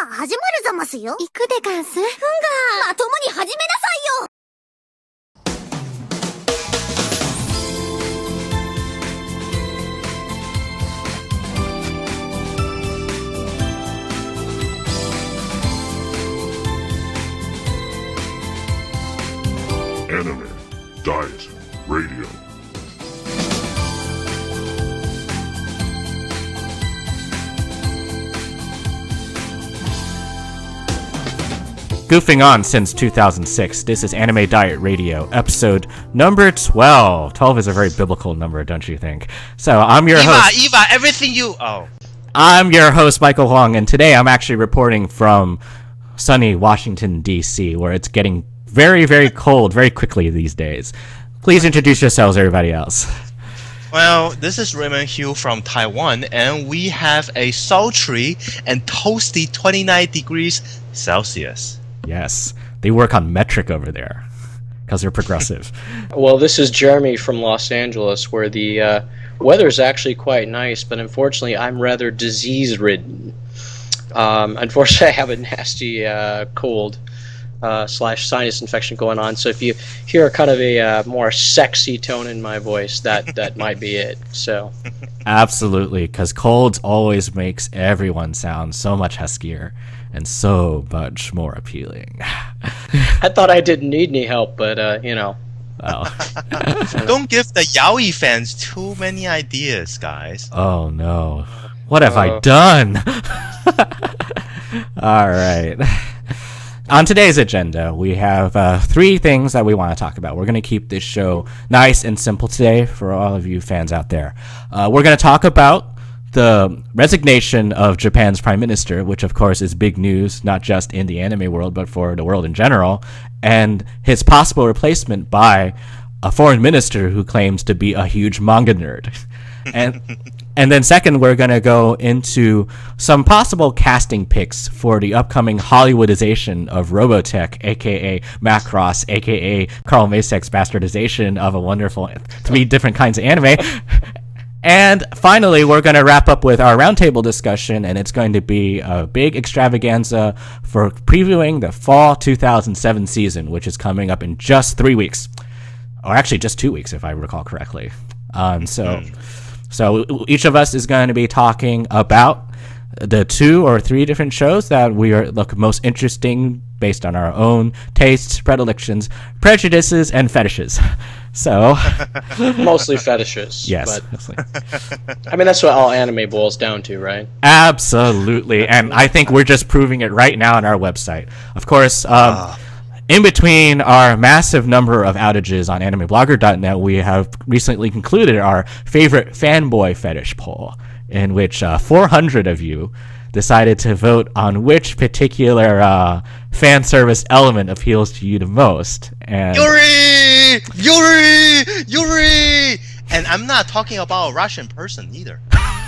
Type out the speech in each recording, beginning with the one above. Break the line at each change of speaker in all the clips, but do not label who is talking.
始まるざますよ。
行くでかんす。ふんが。
まともに始めなさいよ。
Anime Diet Radio.
Goofing on since 2006, this is Anime Diet Radio, episode number 12. 12 is a very biblical number, don't you think? So, I'm your host...
Eva, everything you... Oh.
I'm your host, Michael Huang, and today I'm actually reporting from sunny Washington, D.C., where it's getting very, very cold very quickly these days. Please introduce yourselves, everybody else.
Well, this is Raymond Hugh from Taiwan, and we have a sultry and toasty 29 degrees Celsius.
Yes, they work on metric over there, because they're progressive.
Well, this is Jeremy from Los Angeles, where the weather is actually quite nice, but unfortunately I'm rather disease-ridden. Unfortunately, I have a nasty cold / sinus infection going on, so if you hear kind of a more sexy tone in my voice, that might be it. So,
Absolutely, because colds always makes everyone sound so much huskier and so much more appealing.
I thought I didn't need any help, but you know.
Well.
Don't give the Yaoi fans too many ideas, guys.
Oh no. What have I done? Alright. On today's agenda, we have 3 things that we want to talk about. We're going to keep this show nice and simple today for all of you fans out there. We're going to talk about the resignation of Japan's prime minister, which of course is big news, not just in the anime world, but for the world in general, and his possible replacement by a foreign minister who claims to be a huge manga nerd. And then second, we're going to go into some possible casting picks for the upcoming Hollywoodization of Robotech, a.k.a. Macross, a.k.a. Carl Masek's bastardization of a wonderful 3 different kinds of anime. And finally, we're going to wrap up with our roundtable discussion, and it's going to be a big extravaganza for previewing the fall 2007 season, which is coming up in just 3 weeks. Or actually just 2 weeks, if I recall correctly. So each of us is going to be talking about the 2 or 3 different shows that we look most interesting based on our own tastes, predilections, prejudices, and fetishes. So
Mostly fetishes.
Yes.
But, I mean, that's what all anime boils down to, right?
Absolutely. And I think we're just proving it right now on our website. Of course, in between our massive number of outages on animeblogger.net, we have recently concluded our favorite fanboy fetish poll, in which 400 of you decided to vote on which particular fan service element appeals to you the most. And
Yuri! And I'm not talking about a Russian person either.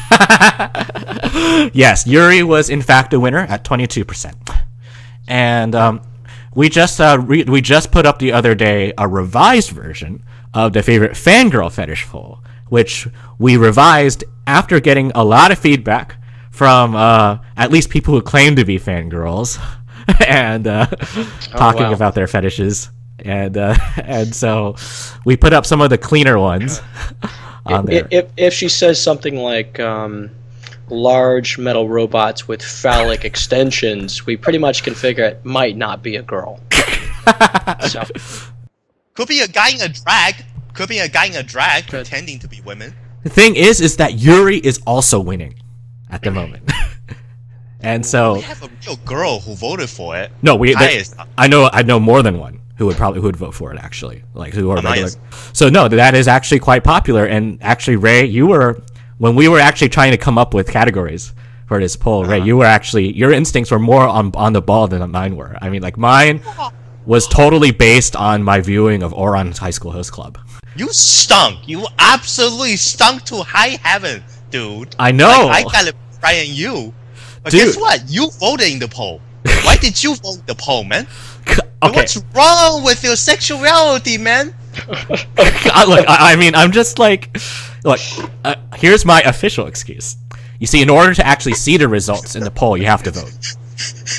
Yes, Yuri was in fact a winner at 22%. And we just put up the other day a revised version of the favorite fangirl fetish poll, which we revised after getting a lot of feedback from at least people who claim to be fangirls and talking about their fetishes. And so we put up some of the cleaner ones on there.
If she says something like large metal robots with phallic extensions, we pretty much can figure it might not be a girl. So.
Could be a guy in a drag. Pretending to be women.
The thing is that Yuri is also winning at the moment. And so
we have a real girl who voted for it.
No, I know more than one who would vote for it, actually. Like who are regular. So no, that is actually quite popular. And actually, Ray, when we were actually trying to come up with categories for this poll, Ray, your instincts were more on the ball than mine were. I mean, like mine was totally based on my viewing of Oran's High School Host Club.
You stunk. You absolutely stunk to high heaven, dude.
I know.
Like, I gotta pray on you. But
Dude.
Guess what? You voted in the poll. Why did you vote the poll, man?
Okay.
What's wrong with your sexuality, man?
Look, I mean, I'm just like, look, here's my official excuse. You see, in order to actually see the results in the poll, you have to vote.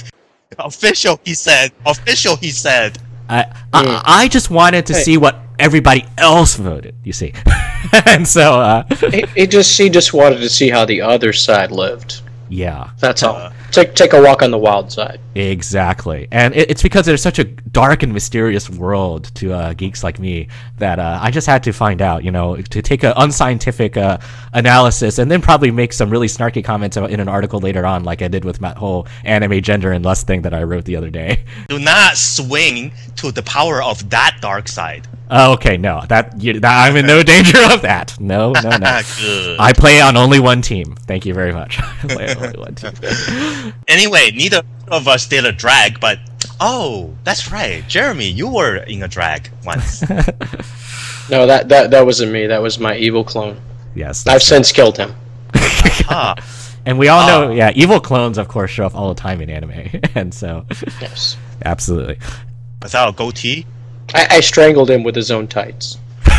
Official, he said. Official, he said.
I just wanted to see what everybody else voted, you see. And so...
he just wanted to see how the other side lived.
Yeah.
That's all. Take a walk on the wild side.
Exactly. And it's because there's such a dark and mysterious world to geeks like me that I just had to find out, to take an unscientific analysis and then probably make some really snarky comments in an article later on, like I did with that whole anime gender and lust thing that I wrote the other day.
Do not swing to the power of that dark side.
Oh, okay, no. I'm in no danger of that. No.
Good.
I play on only one team. Thank you very much. I play on only one team.
Anyway, neither of us did a drag, but oh, that's right, Jeremy, you were in a drag once.
No, that wasn't me. That was my evil clone.
Yes,
I've since killed him.
And we all know, evil clones, of course, show up all the time in anime, and so
yes,
absolutely.
Without a goatee.
I strangled him with his own tights.
You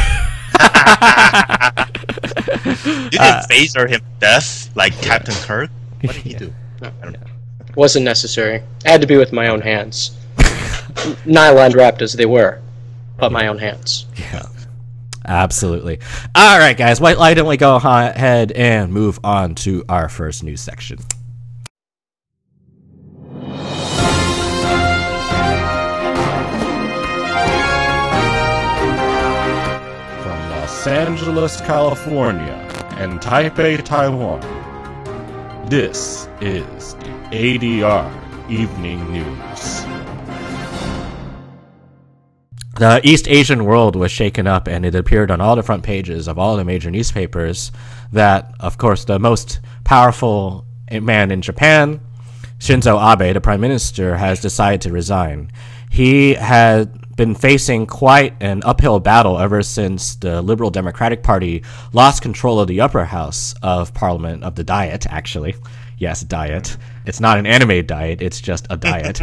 didn't phaser him to death like Captain Kirk. What did he do?
No. Wasn't necessary. I had to be with my own hands. Nylon wrapped as they were, but my own hands.
Yeah, absolutely. All right, guys. Why don't we go ahead and move on to our first news section? Los Angeles, California, and Taipei, Taiwan. This is the ADR Evening News. The East Asian world was shaken up, and it appeared on all the front pages of all the major newspapers that, of course, the most powerful man in Japan, Shinzo Abe, the prime minister, has decided to resign. He had been facing quite an uphill battle ever since the Liberal Democratic Party lost control of the upper house of Parliament, of the Diet, actually. Yes, Diet. It's not an anime diet, it's just a diet.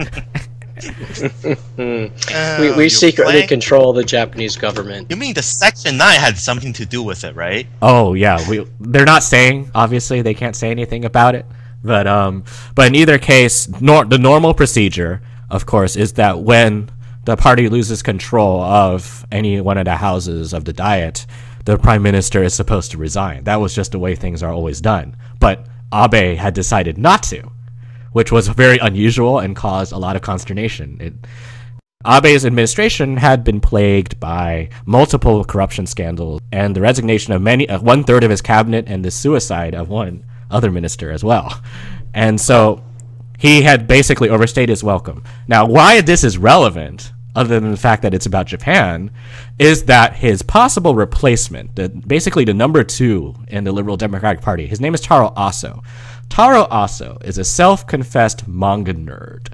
We secretly control the Japanese government.
You mean the Section 9 had something to do with it, right?
Oh, yeah. They're not saying, obviously, they can't say anything about it. But in either case, the normal procedure, of course, is that when the party loses control of any one of the houses of the Diet, the prime minister is supposed to resign. That was just the way things are always done. But Abe had decided not to, which was very unusual and caused a lot of consternation. Abe's administration had been plagued by multiple corruption scandals and the resignation of one-third of his cabinet and the suicide of one other minister as well. And so he had basically overstayed his welcome. Now, why this is relevant, other than the fact that it's about Japan, is that his possible replacement, basically the number 2 in the Liberal Democratic Party, his name is Taro Aso. Taro Aso is a self-confessed manga nerd.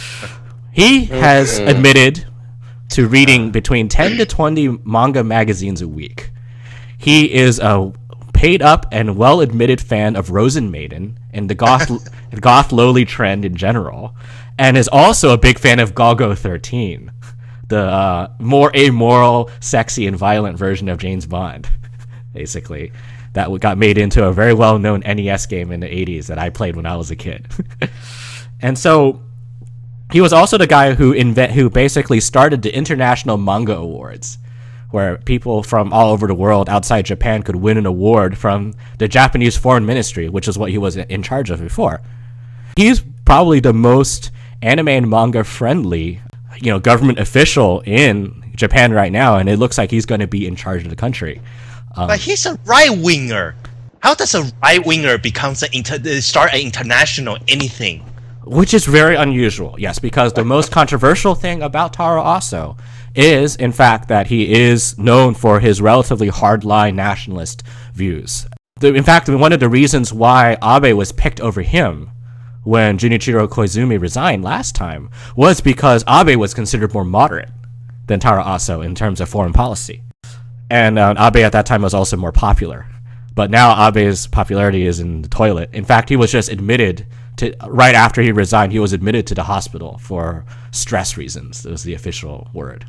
He has admitted to reading between 10 to 20 manga magazines a week. He is a paid-up and well-admitted fan of Rosen Maiden and the goth lowly trend in general, and is also a big fan of Golgo 13, the more amoral, sexy, and violent version of James Bond, basically, that got made into a very well-known NES game in the 80s that I played when I was a kid. And so he was also the guy who basically started the International Manga Awards, where people from all over the world outside Japan could win an award from the Japanese Foreign Ministry, which is what he was in charge of before. He's probably the most anime and manga friendly, government official in Japan right now, and it looks like he's going to be in charge of the country.
But he's a right-winger. How does a right-winger start an international anything?
Which is very unusual, yes, because the most controversial thing about Taro Aso is, in fact, that he is known for his relatively hardline nationalist views. In fact, one of the reasons why Abe was picked over him when Junichiro Koizumi resigned last time was because Abe was considered more moderate than Taro Aso in terms of foreign policy. And Abe at that time was also more popular. But now Abe's popularity is in the toilet. In fact, he was just admitted right after he resigned, he was admitted to the hospital for stress reasons. That was the official word.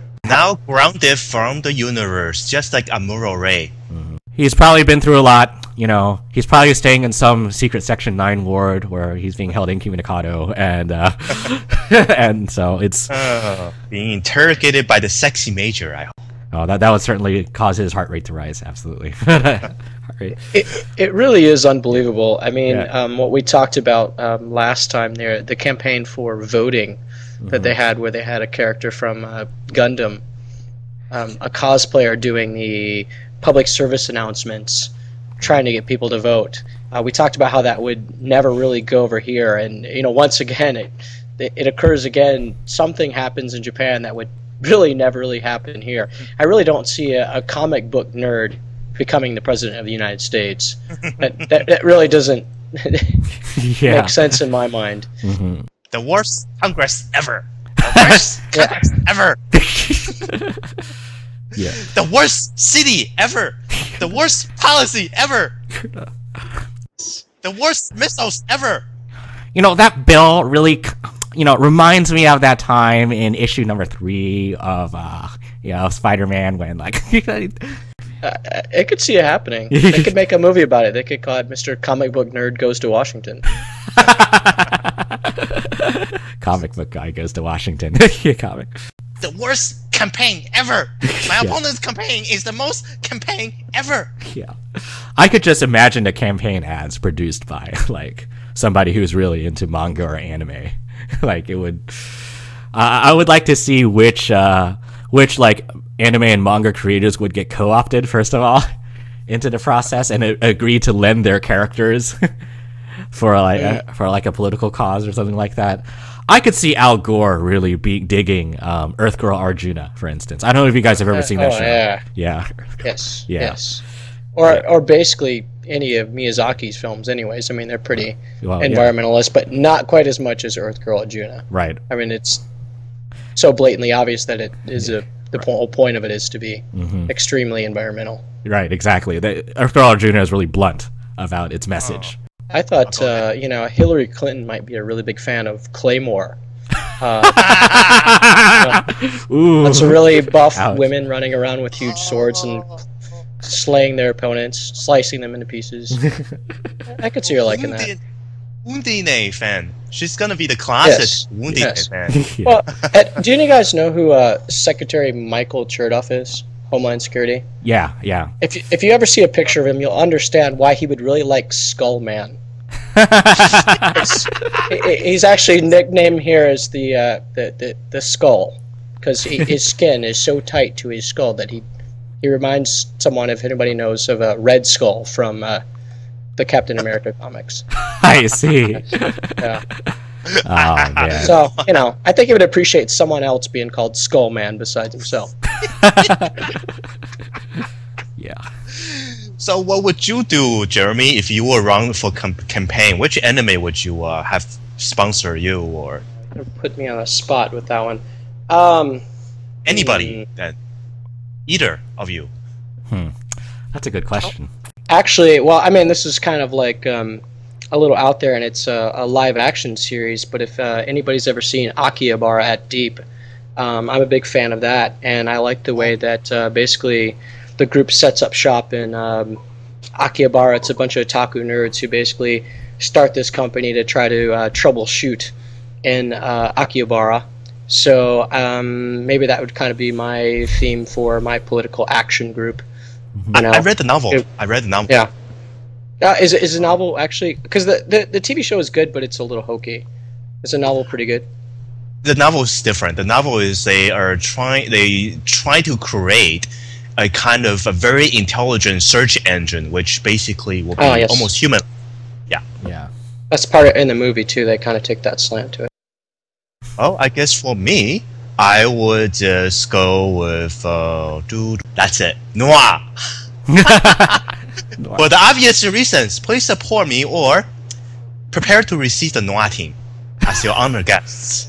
Now grounded from the universe, just like Amuro Ray.
He's probably been through a lot. you know, he's probably staying in some secret Section 9 ward where he's being held incommunicado, and and so it's
being interrogated by the sexy major. I hope.
Oh, that would certainly cause his heart rate to rise. Absolutely. Heart rate.
It really is unbelievable. I mean,
Yeah.
what we talked about last time there, the campaign for voting that they had, where they had a character from Gundam, a cosplayer doing the public service announcements, trying to get people to vote. We talked about how that would never really go over here, and you know, once again, it occurs again. Something happens in Japan that would really never really happen here. I really don't see a comic book nerd becoming the president of the United States. That really doesn't
Yeah.
make sense in my mind.
The worst Congress ever. The worst Congress ever.
Yeah.
The worst city ever. The worst policy ever. The worst missiles ever.
You know, that bill really, you know, reminds me of that time in issue number 3 of, you know, Spider-Man when, like,
I could see it happening. They could make a movie about it. They could call it Mr. Comic Book Nerd Goes to Washington.
comic book guy goes to Washington. Yeah, comic.
The worst campaign ever. My opponent's campaign is the most campaign ever.
Yeah. I could just imagine the campaign ads produced by, like, somebody who's really into manga or anime. Like, it would... I would like to see which like, anime and manga creators would get co-opted, first of all, into the process and agree to lend their characters for like a political cause or something like that. I could see Al Gore really digging Earth Girl Arjuna, for instance. I don't know if you guys have ever seen that show. Yeah.
Yes.
Yeah.
Yes. Or basically any of Miyazaki's films anyways. I mean, they're pretty environmentalist, but not quite as much as Earth Girl Arjuna.
Right.
I mean, it's so blatantly obvious that it is the whole point of it is to be extremely environmental.
Right, exactly. Earth Girl Arjuna is really blunt about its message.
I thought, Hillary Clinton might be a really big fan of Claymore.
Ooh.
Lots of really buff
Ouch.
women running around with huge swords and slaying their opponents, slicing them into pieces. I could see her liking that.
Undine fan. She's gonna be the classic
Yes.
Undine
Yes.
fan.
Yeah.
Well, do you guys know who Secretary Michael Chertoff is? Homeland Security.
Yeah.
If you ever see a picture of him, you'll understand why he would really like Skull Man. He's actually nicknamed here as the skull, because his skin is so tight to his skull that he reminds someone, if anybody knows, of a Red Skull from the Captain America comics.
I see.
Yeah.
Oh, man.
So I think he would appreciate someone else being called Skull Man besides himself.
Yeah.
So what would you do, Jeremy, if you were running for campaign? Which anime would you have sponsor you, or
Put me on a spot with that one.
anybody that either of you?
That's a good question.
Actually, well, I mean, this is kind of like a little out there, and it's a live action series. But if anybody's ever seen Akihabara at Deep, I'm a big fan of that, and I like the way that basically the group sets up shop in Akihabara. It's a bunch of otaku nerds who basically start this company to try to troubleshoot in Akihabara. So maybe that would kind of be my theme for my political action group.
I read the novel.
Yeah. Is the novel actually, because the TV show is good, but it's a little hokey. Is the novel pretty good?
The novel is different. The novel is they try to create a kind of a very intelligent search engine, which basically will be
yes.
almost human.
Yeah.
That's part of in the movie too. They kind of take that slant to it.
Well, I guess for me, I would just go with that's it, Noir. For the obvious reasons, please support me or prepare to receive the Noir team as your honored guests.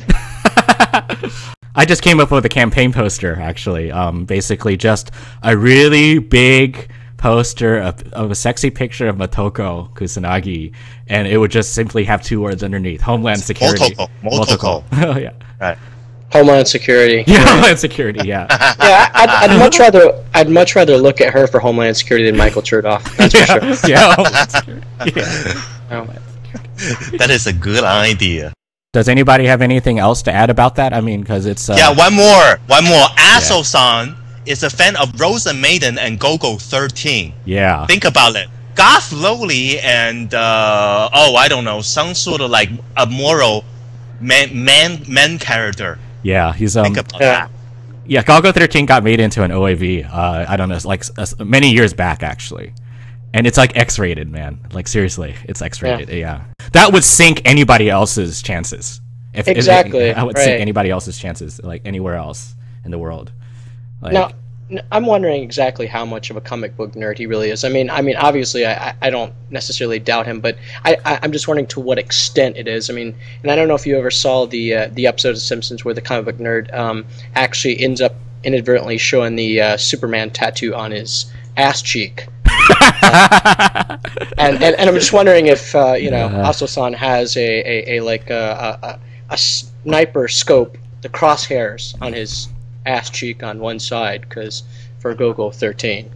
I just came up with a campaign poster, actually. Basically just a really big poster of a sexy picture of Motoko Kusanagi, and it would just simply have 2 words underneath: Homeland Security.
Motoko.
Oh, yeah.
Right.
Homeland Security.
Yeah, Homeland Security. Yeah.
Yeah, I'd much rather look at her for Homeland Security than Michael Chertoff. That's for sure.
Yeah. Homeland Security. Yeah.
Oh.
That is a good idea.
Does anybody have anything else to add about that? I mean, because it's
Yeah, one more. Aso-san is a fan of Rosa Maiden and Gogo 13.
Yeah.
Think about it. Goth Lowly and I don't know, some sort of like a moral man character.
Yeah, he's
Think about that.
Yeah, Golgo 13 got made into an OAV. I don't know, like many years back actually, and it's like X-rated, man. Like seriously, it's X-rated. Yeah, that would sink anybody else's chances.
Exactly.
I would sink anybody else's chances, like anywhere else in the world. Like,
Now, I'm wondering exactly how much of a comic book nerd he really is. I mean, obviously, I don't necessarily doubt him, but I'm just wondering to what extent it is. I mean, and I don't know if you ever saw the episode of Simpsons where the comic book nerd actually ends up inadvertently showing the Superman tattoo on his ass cheek. and I'm just wondering if Aso-san has a sniper scope, the crosshairs on his ass cheek on one side, because for Gogo 13.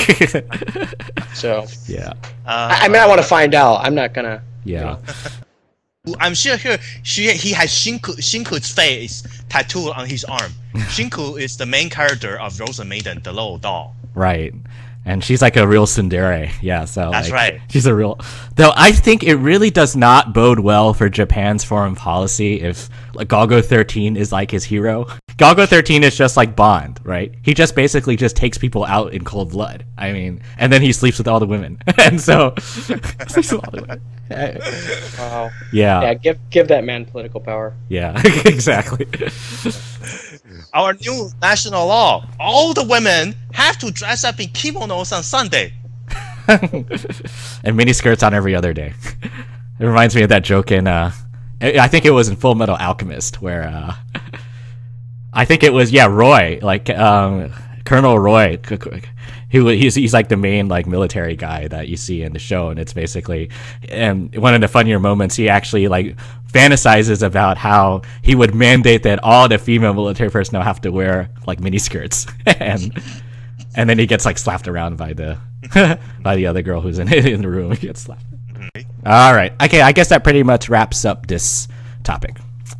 So
yeah.
I mean, I want to find out. I'm not gonna.
Yeah.
I'm sure he has Shinku's face tattooed on his arm. Shinku is the main character of Rosa Maiden, the little doll.
Right. And she's like a real tsundere. Yeah, so
That's
like,
right.
She's a real. Though I think it really does not bode well for Japan's foreign policy if like Golgo 13 is like his hero. Golgo 13 is just like Bond, right? He just basically just takes people out in cold blood. I mean, and then he sleeps with all the women. And so sleeps with all the women.
Wow.
Yeah.
Yeah. Give that man political power.
Yeah. Exactly.
Our new national law: all the women have to dress up in kimonos on Sunday.
And mini skirts on every other day. It reminds me of that joke in I think it was in Full Metal Alchemist where I think it was Roy, like Colonel Roy. He's like the main like military guy that you see in the show, and it's basically one of the funnier moments. He actually like fantasizes about how he would mandate that all the female military personnel have to wear like miniskirts, and then he gets like slapped around by the by the other girl who's in the room. He gets slapped. All right, okay, I guess that pretty much wraps up this topic.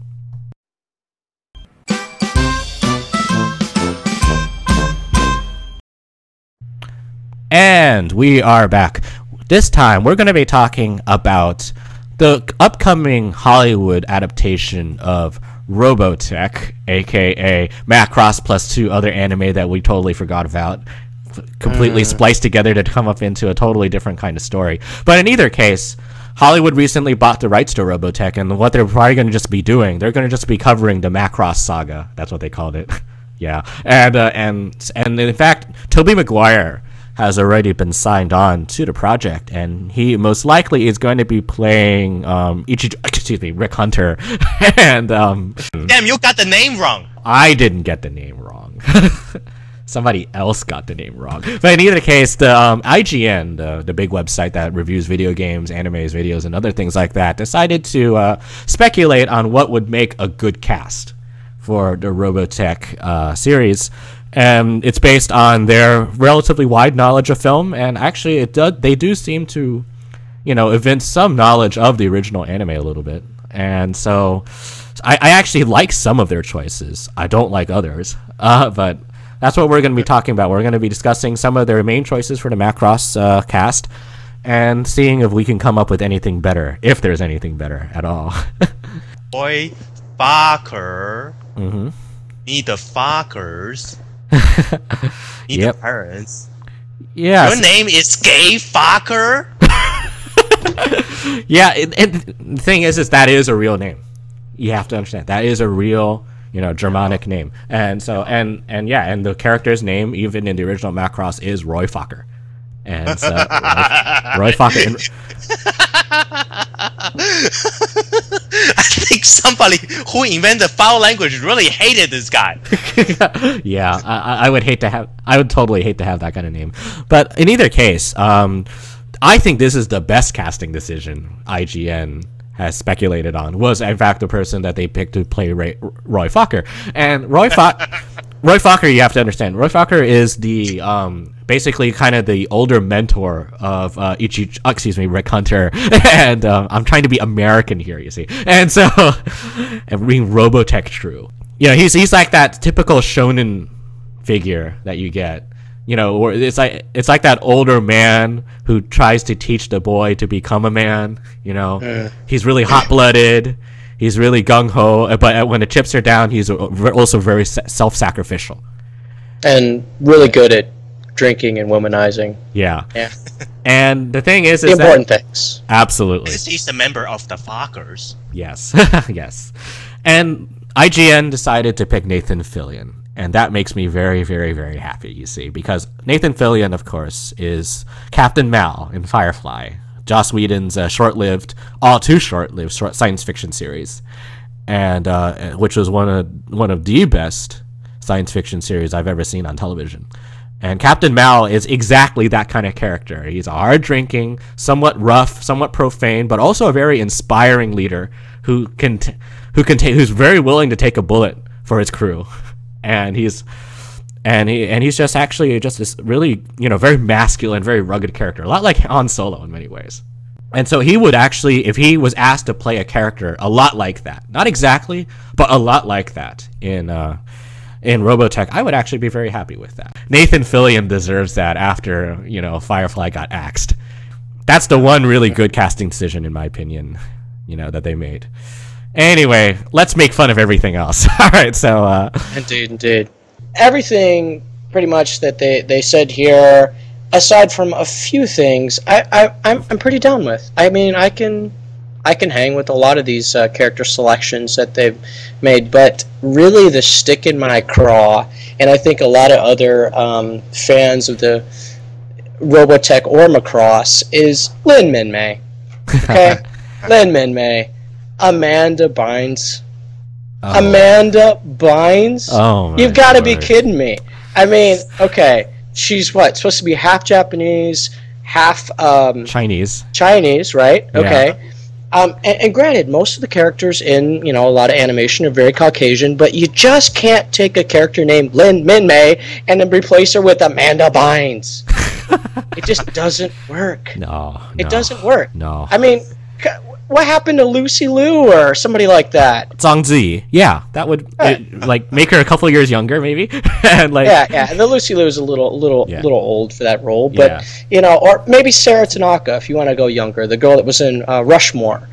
And we are back. This time, we're going to be talking about the upcoming Hollywood adaptation of Robotech, aka Macross plus 2 other anime that we totally forgot about, completely spliced together to come up into a totally different kind of story. But in either case, Hollywood recently bought the rights to Robotech, and what they're probably going to just be doing, they're going to just be covering the Macross saga. That's what they called it. Yeah, and in fact, Tobey Maguire has already been signed on to the project, and he most likely is going to be playing Rick Hunter. And
Damn, you got the name wrong.
I didn't get the name wrong. Somebody else got the name wrong. But in either case, the IGN, the big website that reviews video games, animes, videos, and other things like that, decided to speculate on what would make a good cast for the Robotech series. It's based on their relatively wide knowledge of film, and actually they do seem to, evince some knowledge of the original anime a little bit. And so I actually like some of their choices. I don't like others, but that's what we're going to be talking about. We're going to be discussing some of their main choices for the Macross cast and seeing if we can come up with anything better, if there's anything better at all.
Boy, fucker.
Mm-hmm.
Need the fuckers. Need
Yep.
the parents.
Yeah.
Your name is Gay Fucker?
Yeah, the thing is that is a real name. You have to understand that is a real, Germanic name, and so and the character's name, even in the original Macross, is Roy Fokker, and so Roy Fokker.
I think somebody who invented foul language really hated this guy.
Yeah, I would totally hate to have that kind of name, but in either case, I think this is the best casting decision IGN has speculated on was in fact the person that they picked to play Roy Fokker. And Roy Fokker, you have to understand, Roy Fokker is the basically kind of the older mentor of Rick Hunter. And I'm trying to be American here, you see. And so, and being Robotech true. You know, he's like that typical shonen figure that you get. You know, or it's like that older man who tries to teach the boy to become a man. You know, he's really hot-blooded, he's really gung-ho, but when the chips are down, he's also very self-sacrificial. And
really good at drinking and womanizing.
Yeah. And the thing is
the important things.
Absolutely.
He's a member of the Fokkers.
Yes. Yes. And IGN decided to pick Nathan Fillion. And that makes me very, very, very happy, you see, because Nathan Fillion, of course, is Captain Mal in Firefly, Joss Whedon's too short-lived science fiction series, and which was one of the best science fiction series I've ever seen on television. And Captain Mal is exactly that kind of character. He's a hard-drinking, somewhat rough, somewhat profane, but also a very inspiring leader who's very willing to take a bullet for his crew. And he's just actually just this really, you know, very masculine, very rugged character, a lot like Han Solo in many ways. And so he would actually, if he was asked to play a character a lot like that, not exactly, but a lot like that in Robotech, I would actually be very happy with that. Nathan Fillion deserves that after, you know, Firefly got axed. That's the one really good casting decision, in my opinion, you know, that they made. Anyway, let's make fun of everything else. All right, so...
Indeed. Everything, pretty much, that they said here, aside from a few things, I'm pretty down with. I mean, I can hang with a lot of these character selections that they've made, but really the stick in my craw, and I think a lot of other fans of the Robotech or Macross, is Lin Min-Mei. Okay? Lin Min-Mei. Amanda Bynes. Oh. Amanda Bynes?
Oh,
you've got to be kidding me. I mean, okay, she's what? Supposed to be half Japanese, half
Chinese.
Chinese, right?
Yeah.
Okay. And granted, most of the characters in, you know, a lot of animation are very Caucasian, but you just can't take a character named Lin Min-Mei and then replace her with Amanda Bynes. It just doesn't work.
No.
It doesn't work.
No.
I mean, what happened to Lucy Liu or somebody like that?
Zhang Zi. Yeah, that would like make her a couple of years younger, maybe. And like,
yeah. The Lucy Liu is a little old for that role, but you know, or maybe Sarah Tanaka if you want to go younger, the girl that was in Rushmore.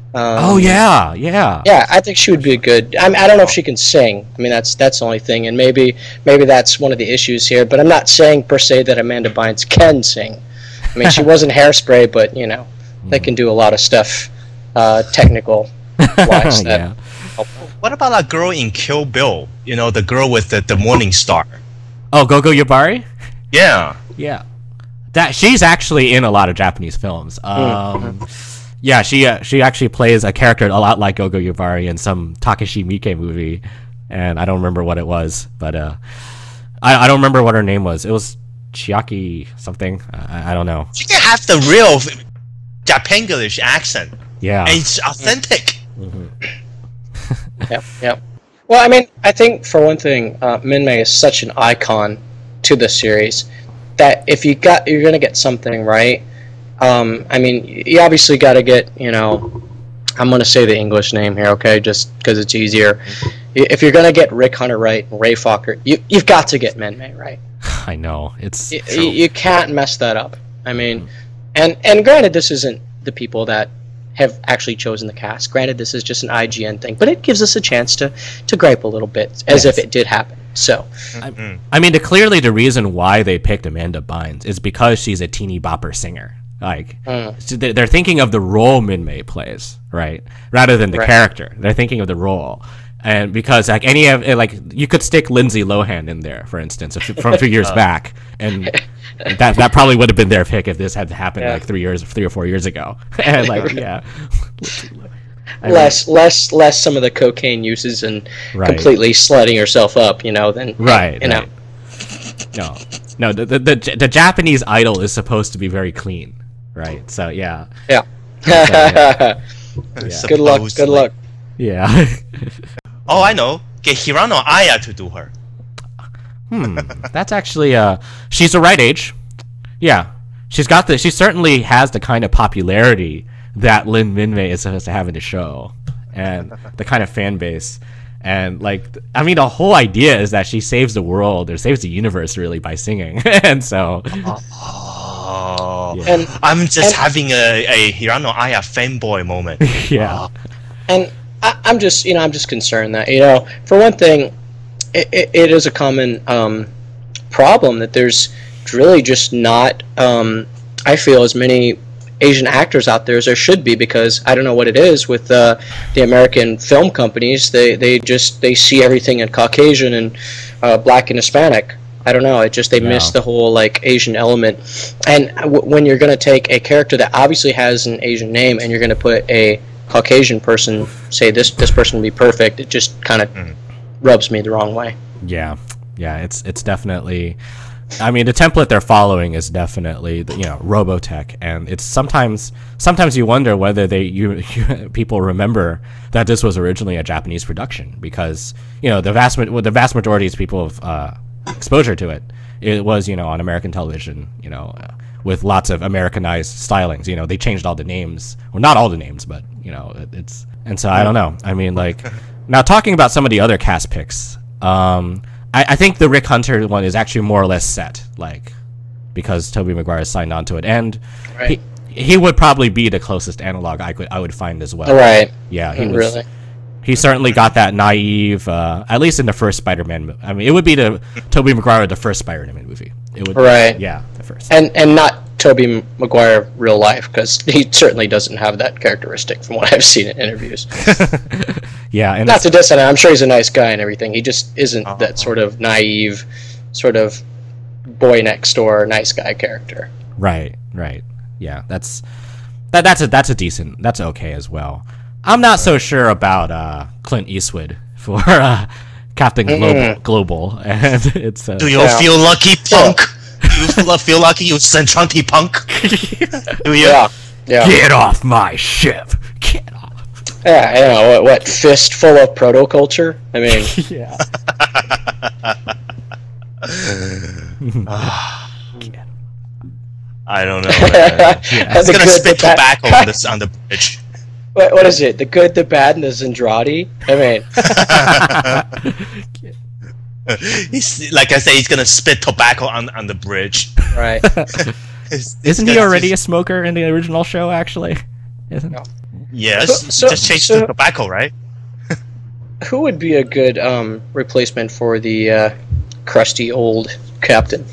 Yeah.
Yeah, I think she would be a good. I don't know if she can sing. I mean, that's the only thing, and maybe that's one of the issues here. But I'm not saying per se that Amanda Bynes can sing. I mean, she wasn't Hairspray, but you know, they can do a lot of stuff. Technical wise.
Yeah.
What about that girl in Kill Bill? You know, the girl with the Morning Star.
Oh, Gogo Yubari?
Yeah.
That she's actually in a lot of Japanese films. Yeah, she actually plays a character a lot like Gogo Yubari in some Takashi Miike movie, and I don't remember what it was, but I don't remember what her name was. It was Chiaki something. I don't know.
She can have the real Japanglish accent.
Yeah.
And it's authentic.
Yep. Well, I mean, I think for one thing, Min-Mei is such an icon to the series that if you're gonna get something right. I mean, you obviously got to get, you know, I'm gonna say the English name here, okay, just because it's easier. If you're gonna get Rick Hunter right and Ray Fokker, you've got to get Min-Mei right.
I know it's
you can't mess that up. I mean, and granted, this isn't the people that have actually chosen the cast. Granted, this is just an IGN thing, but it gives us a chance to gripe a little bit as if it did happen. So,
I mean, clearly the reason why they picked Amanda Bynes is because she's a teeny bopper singer. Like, so they're thinking of the role Min-Mei plays, right, rather than the character. They're thinking of the role. And because like you could stick Lindsay Lohan in there, for instance, from a few years back, and that probably would have been their pick if this had happened like 3 or 4 years ago. And like,
less some of the cocaine uses and completely slutting yourself up, you know, than you know.
No, the Japanese idol is supposed to be very clean, right? So yeah.
Good luck. Good
Supposedly.
luck.
Yeah.
Oh, I know. Get Hirano Aya to do her.
That's actually she's the right age. Yeah. She certainly has the kind of popularity that Lin Minmay is supposed to have in the show, and the kind of fan base. And like, I mean, the whole idea is that she saves the world or saves the universe really by singing. And so
Oh,
And
I'm just having a Hirano Aya fanboy moment.
yeah.
And I'm just concerned that, for one thing, it is a common problem that there's really just not, I feel, as many Asian actors out there as there should be, because I don't know what it is with the American film companies. They see everything in Caucasian and Black and Hispanic. I don't know. They miss the whole like Asian element. And when you're going to take a character that obviously has an Asian name and you're going to put a Caucasian person, say this person will be perfect, it just kind of rubs me the wrong way.
Yeah. It's definitely. I mean, the template they're following is definitely Robotech, and it's sometimes you wonder whether people remember that this was originally a Japanese production, because the vast majority of people of exposure to it was on American television, with lots of Americanized stylings. They changed all the names, well, not all the names, but it's, and so I don't know. I mean, like, now talking about some of the other cast picks, I think the Rick Hunter one is actually more or less set, like, because Tobey Maguire signed on to it, and
Right.
he would probably be the closest analog I would find as well.
Right.
Yeah,
Really.
he certainly got that naive, at least in the first Spider-Man. I mean, it would be the Tobey Maguire the first Spider-Man movie. It would,
Right.
Yeah, the first.
And not Tobey Maguire real life, because he certainly doesn't have that characteristic from what I've seen in interviews.
Yeah, and
Not to diss him, I'm sure he's a nice guy and everything. He just isn't that sort of naive, sort of boy next door nice guy character.
right. Yeah, that's okay as well. I'm not so sure about Clint Eastwood for Captain Global, and it's
Do you
Yeah.
feel lucky, punk? Do you feel lucky, you Centranti punk? Do you?
Yeah.
get off my ship. Get off.
Yeah, I know. What fist full of proto-culture? I mean,
Yeah.
I don't know. Man.
That's
It's
the
gonna
good,
spit
the bad-
tobacco on the bridge.
What is it? The good, the bad, and the Zendrati? I mean,
He's, like I say, he's gonna spit tobacco on the bridge.
right.
Isn't he already a smoker in the original show? Actually, isn't?
No.
Yes,
So-
just change
so-
the tobacco, right?
Who would be a good replacement for the crusty old captain?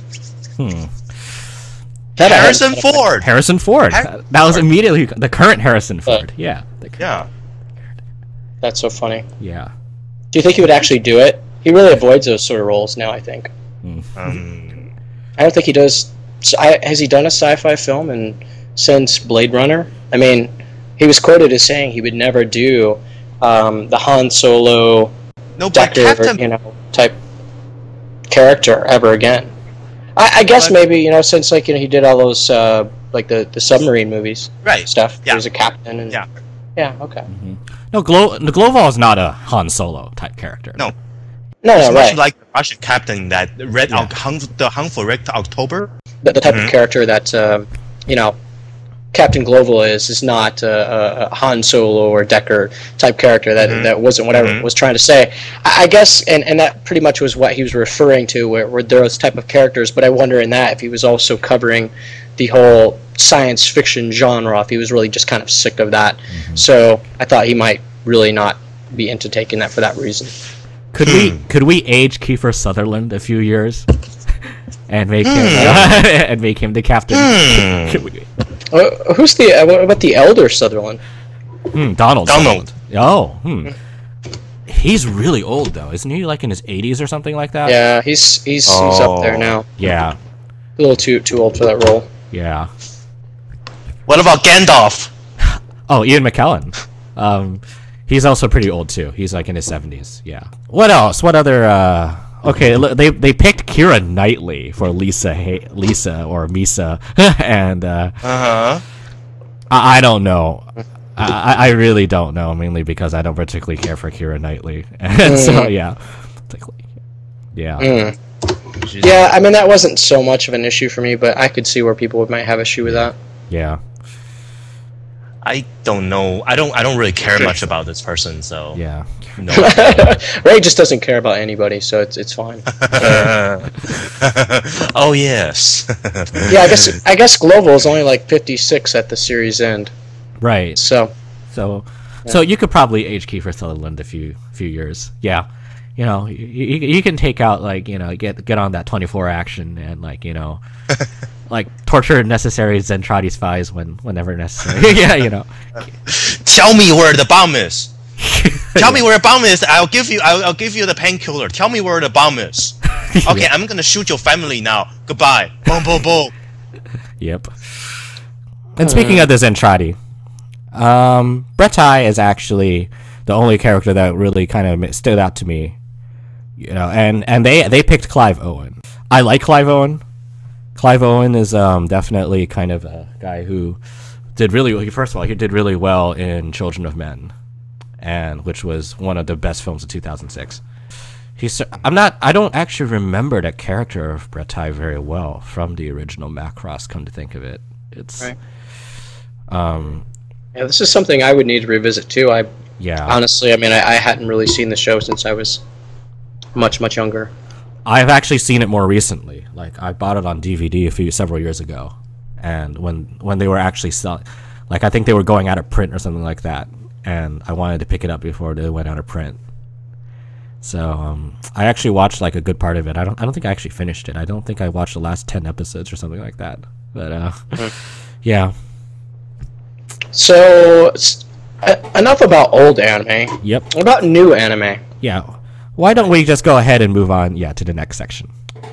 That I
Harrison
hadn't thought about.
Ford.
Harrison Ford.
Har-
That was immediately the current Harrison Ford. Yeah.
Yeah.
That's so funny.
Yeah.
Do you think he would actually do it? He really avoids those sort of roles now, I think.
Um,
I don't think he does. Has he done a sci-fi film since Blade Runner? I mean, he was quoted as saying he would never do the Han Solo,
no, but
Deckard,
Captain.
type character ever again. I guess maybe since he did all those like the submarine movies
Right.
stuff.
Yeah.
He was a captain and
Yeah.
okay.
No, Global is not a Han Solo type character.
No.
No,
It's much
right.
like the Russian captain that read the Hung for Red October.
The type of character that Captain Global is not a Han Solo or Deckard type character. That wasn't what I was trying to say. I guess, and that pretty much was what he was referring to, were those type of characters. But I wonder in that if he was also covering the whole science fiction genre, if he was really just kind of sick of that. So I thought he might really not be into taking that for that reason.
Could we age Kiefer Sutherland a few years and make him the captain? Could we-
Who's the? What about the elder Sutherland?
Donald.
Donald.
Sutherland. Oh. He's really old though, isn't he? Like in his 80s or something like that.
Yeah, he's up there now.
Yeah.
A little too old for that role.
Yeah.
What about Gandalf?
Oh, Ian McKellen. He's also pretty old too. He's like in his 70s. Yeah. What else? What other? Okay, they picked Keira Knightley for Lisa or Misa, and
Uh huh.
I don't know. I really don't know, mainly because I don't particularly care for Keira Knightley. And so, yeah. Yeah.
Yeah, I mean, that wasn't so much of an issue for me, but I could see where people might have issue with that.
Yeah.
I don't know. I don't really care much about this person, so
Yeah.
no.
Ray just doesn't care about anybody, so it's fine.
Oh yes.
Yeah, I guess Global is only like 56 at the series end.
Right.
So
So you could probably age Kiefer Sutherland a few years. Yeah. You know, you can take out, like, you know, get on that 24 action and, like, you know, like torture necessary Zentradi spies whenever necessary. Yeah, you know.
Tell me where the bomb is. Tell me where the bomb is. I'll give you the painkiller. Tell me where the bomb is. Okay, I'm gonna shoot your family now. Goodbye. Boom, boom, boom.
Yep. And speaking of the Zentradi, Bretai is actually the only character that really kind of stood out to me. You know, and they picked Clive Owen. I like Clive Owen. Clive Owen is definitely kind of a guy who did really. First of all, he did really well in Children of Men, and which was one of the best films of 2006. I don't actually remember the character of Bretai very well from the original Macross. Come to think of it, it's
right. Yeah, this is something I would need to revisit too. Honestly, I mean, I hadn't really seen the show since I was much younger.
I've actually seen it more recently. Like, I bought it on DVD several years ago, and when they were actually selling, like, I think they were going out of print or something like that, and I wanted to pick it up before they went out of print. So I actually watched like a good part of it. I don't think I actually finished it. I don't think I watched the last 10 episodes or something like that. But yeah.
So enough about old anime.
Yep.
What about new anime?
Yeah. Why don't we just go ahead and move on, to the next section?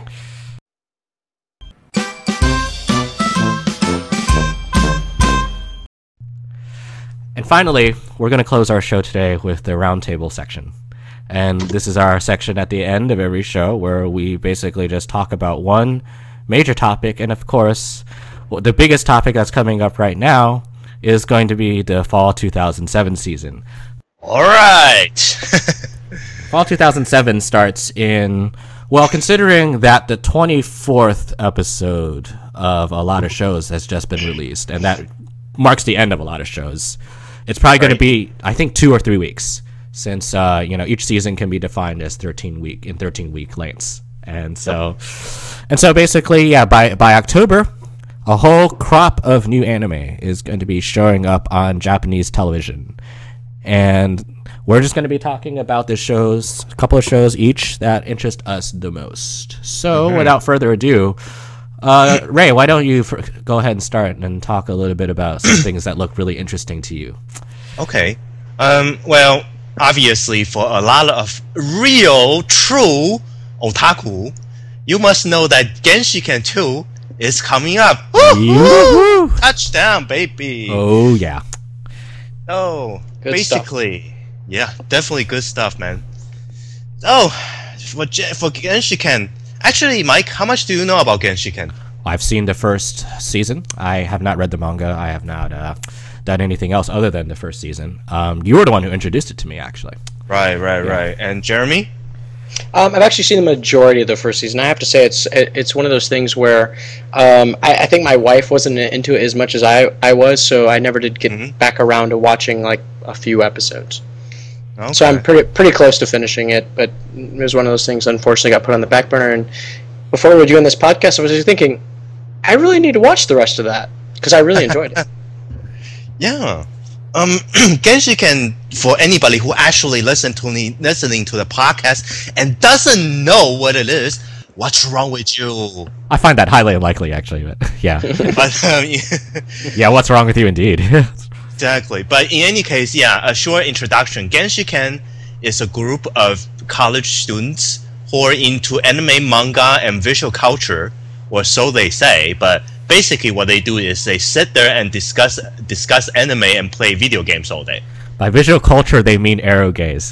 And finally, we're going to close our show today with the roundtable section. And this is our section at the end of every show where we basically just talk about one major topic. And of course, the biggest topic that's coming up right now is going to be the Fall 2007 season.
All right.
Fall 2007 starts in, well, considering that the 24th episode of a lot of shows has just been released, and that marks the end of a lot of shows, it's probably going to be, I think, 2 or 3 weeks, since each season can be defined as 13-week lengths, and so basically, by October, a whole crop of new anime is going to be showing up on Japanese television, and we're just going to be talking about a couple of shows each that interest us the most. So, without further ado, Ray, why don't you go ahead and start and talk a little bit about some things that look really interesting to you?
Okay. Well, obviously, for a lot of real, true otaku, you must know that Genshiken 2 is coming up. Woo! Touchdown, baby!
Oh, yeah.
Oh,
Good
basically, stuff. Yeah, definitely good stuff, man. Oh, for Genshiken, actually, Mike, how much do you know about Genshiken?
I've seen the first season. I have not read the manga. I have not done anything else other than the first season. You were the one who introduced it to me, actually.
Right. And Jeremy?
I've actually seen the majority of the first season. I have to say it's one of those things where I think my wife wasn't into it as much as I was, so I never did get back around to watching like a few episodes. Okay. So I'm pretty close to finishing it, but it was one of those things, unfortunately, got put on the back burner. And before we were doing this podcast, I was just thinking, I really need to watch the rest of that, because I really enjoyed it.
Yeah. Genshiken, for anybody who actually listening to the podcast and doesn't know what it is, what's wrong with you?
I find that highly unlikely, actually, but yeah. Yeah, what's wrong with you, indeed?
Exactly. But in any case, a short introduction. Genshiken is a group of college students who are into anime, manga, and visual culture, or so they say, but basically what they do is they sit there and discuss anime and play video games all day.
By visual culture, they mean arrow gaze.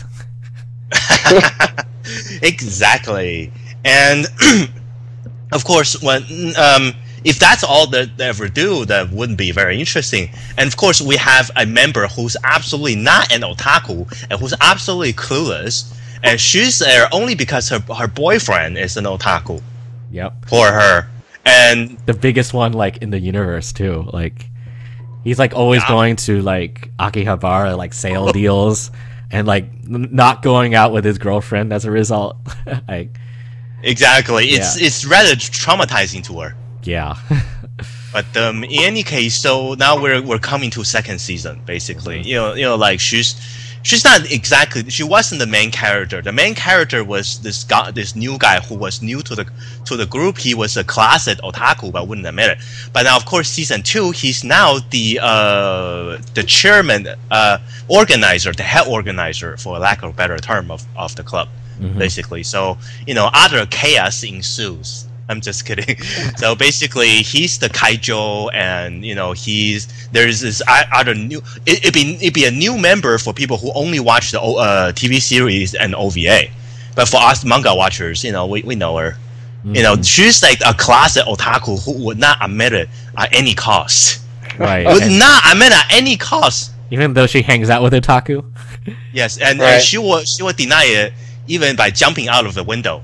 Exactly. And of course, when if that's all that they ever do, that wouldn't be very interesting. And of course, we have a member who's absolutely not an otaku and who's absolutely clueless, and she's there only because her boyfriend is an otaku
Yep.
for her. And
The biggest one, like, in the universe, too. Like, he's, like, always going to, like, Akihabara, like, sale deals, and, like, not going out with his girlfriend as a result. Like,
exactly, it's rather traumatizing to her.
yeah.
But in any case, so now we're coming to second season, basically. You know, like she's not exactly, she wasn't the main character. The main character was this guy, this new guy who was new to the group. He was a classic otaku, but wouldn't admit it. But now, of course, season 2, he's now the chairman, organizer, the head organizer, for lack of a better term, of the club, basically. So other chaos ensues. I'm just kidding. So basically, he's the kaijo, and there's this other new. It'd be a new member for people who only watch the TV series and OVA, but for us manga watchers, we know her. She's like a classic otaku who would not admit it at any cost.
Right.
Would not admit at any cost.
Even though she hangs out with otaku?
Yes, and
Right.
she would deny it even by jumping out of the window.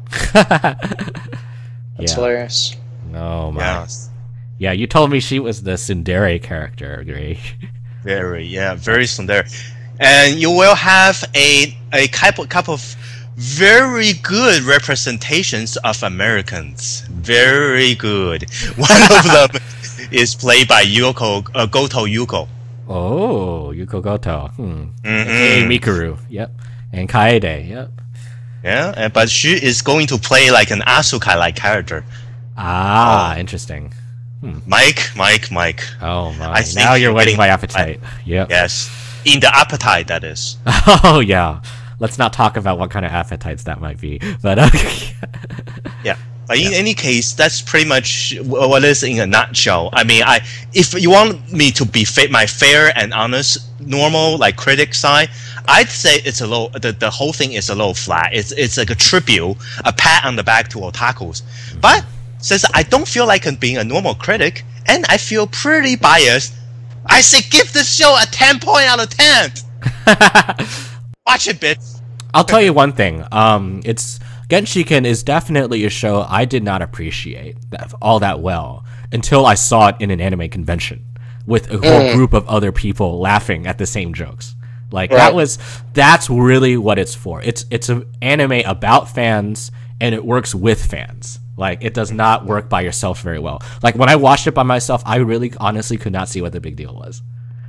That's
Yeah.
hilarious.
Oh, my.
Yes.
Yeah, you told me she was the tsundere character, Greg.
Very tsundere. And you will have a couple of very good representations of Americans. Very good. One of them is played by Goto Yuko.
Oh, Yuko Goto. AKA Mikuru. Yep. And Kaede. Yep.
Yeah, but she is going to play like an Asuka-like character.
Ah, interesting.
Mike.
Oh, my.
I think
Now you're
you're
whetting
getting-
my appetite. Yep.
Yes. In the appetite, that is.
Oh, yeah. Let's not talk about what kind of appetites that might be. But,
Yeah. But in any case, that's pretty much what it is in a nutshell. I mean, if you want me to be my fair and honest, normal, like critic side, I'd say it's a little. The whole thing is a little flat. It's like a tribute, a pat on the back to otakus. But since I don't feel like I'm being a normal critic, and I feel pretty biased, I say give this show a 10 out of 10. Watch it, bitch.
I'll tell you one thing. Genshiken is definitely a show I did not appreciate all that well until I saw it in an anime convention with a whole group of other people laughing at the same jokes. Like
Right.
that's really what it's for. It's an anime about fans, and it works with fans. Like, it does not work by yourself very well. Like, when I watched it by myself, I really honestly could not see what the big deal was.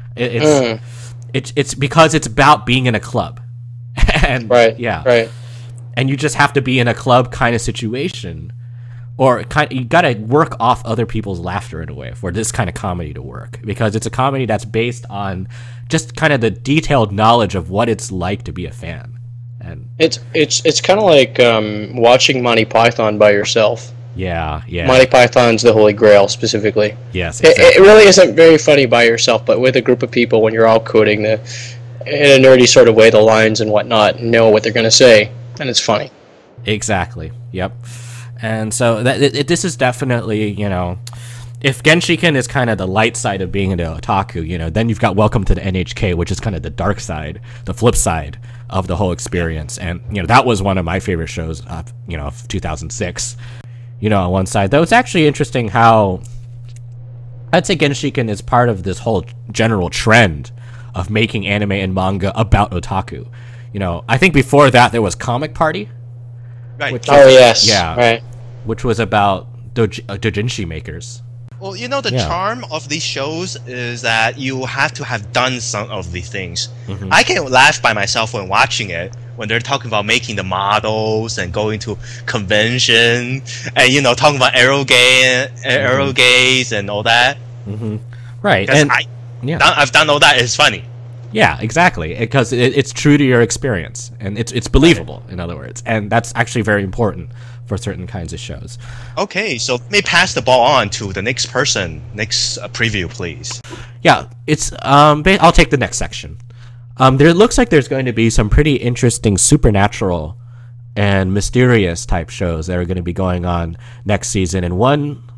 It's because it's about being in a club. And
Right.
yeah.
Right.
And you just have to be in a club kind of situation, or you got to work off other people's laughter in a way for this kind of comedy to work, because it's a comedy that's based on just kind of the detailed knowledge of what it's like to be a fan. And
It's kind of like watching Monty Python by yourself.
yeah,
Monty Python's the Holy Grail, specifically.
yes,
It
exactly.
really isn't very funny by yourself, but with a group of people, when you're all coding in a nerdy sort of way, the lines and whatnot, and know what they're going to say, and it's funny.
Exactly. Yep. And so this is definitely, if Genshiken is kind of the light side of being an otaku, then you've got Welcome to the NHK, which is kind of the dark side, the flip side of the whole experience. And, that was one of my favorite shows of 2006, on one side. Though it's actually interesting how I'd say Genshiken is part of this whole general trend of making anime and manga about otaku. I think before that there was Comic Party,
Right.
Oh, yes.
Yeah.
Right.
which was about doujinshi makers.
Well, the
Yeah.
charm of these shows is that you have to have done some of these things.
Mm-hmm.
I can laugh by myself when watching it, when they're talking about making the models and going to convention and, talking about aerogaze and all that.
Right.
Because
And yeah.
I've done all that. It's funny.
Yeah, exactly. Because it's true to your experience, and it's believable, in other words. And that's actually very important for certain kinds of shows.
Okay, so let me pass the ball on to the next person. Next preview, please.
Yeah, it's I'll take the next section. There looks like there's going to be some pretty interesting supernatural and mysterious type shows that are going to be going on next season, and one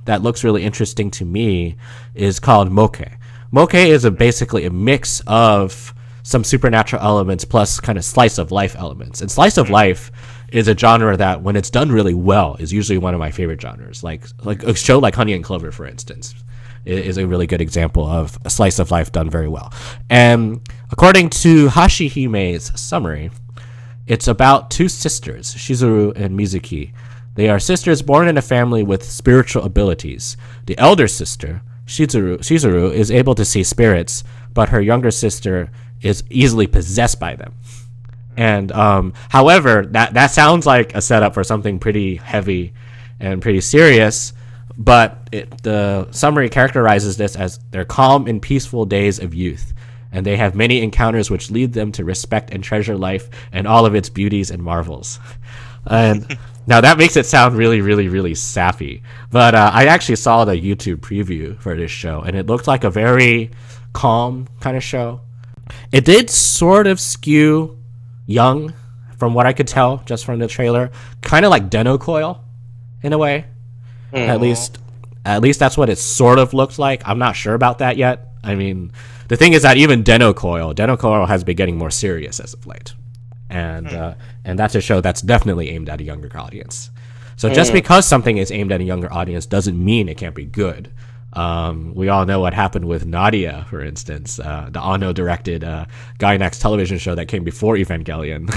that looks really interesting to me is called moke. Moke is basically a mix of some supernatural elements plus kind of slice of life elements. And slice of life is a genre that, when it's done really well, is usually one of my favorite genres. Like a show like Honey and Clover, for instance, is a really good example of a slice of life done very well. And according to Hashihime's summary, it's about two sisters, Shizuru and Mizuki. They are sisters born in a family with spiritual abilities. The elder sister, Shizuru, is able to see spirits, but her younger sister is easily possessed by them. And however, that sounds like a setup for something pretty heavy and pretty serious, but the summary characterizes this as their calm and peaceful days of youth, and they have many encounters which lead them to respect and treasure life and all of its beauties and marvels. And now that makes it sound really, really, really sappy, but I actually saw the YouTube preview for this show, and it looked like a very calm kind of show. It did sort of skew young, from what I could tell just from the trailer, kind of like Deno Coil in a way. At least that's what it sort of looked like. I'm not sure about that yet. I mean, the thing is that even Deno Coil has been getting more serious as of late, and that's a show that's definitely aimed at a younger audience. So just because something is aimed at a younger audience doesn't mean it can't be good. We all know what happened with Nadia, for instance, the Anno directed Gainax television show that came before Evangelion.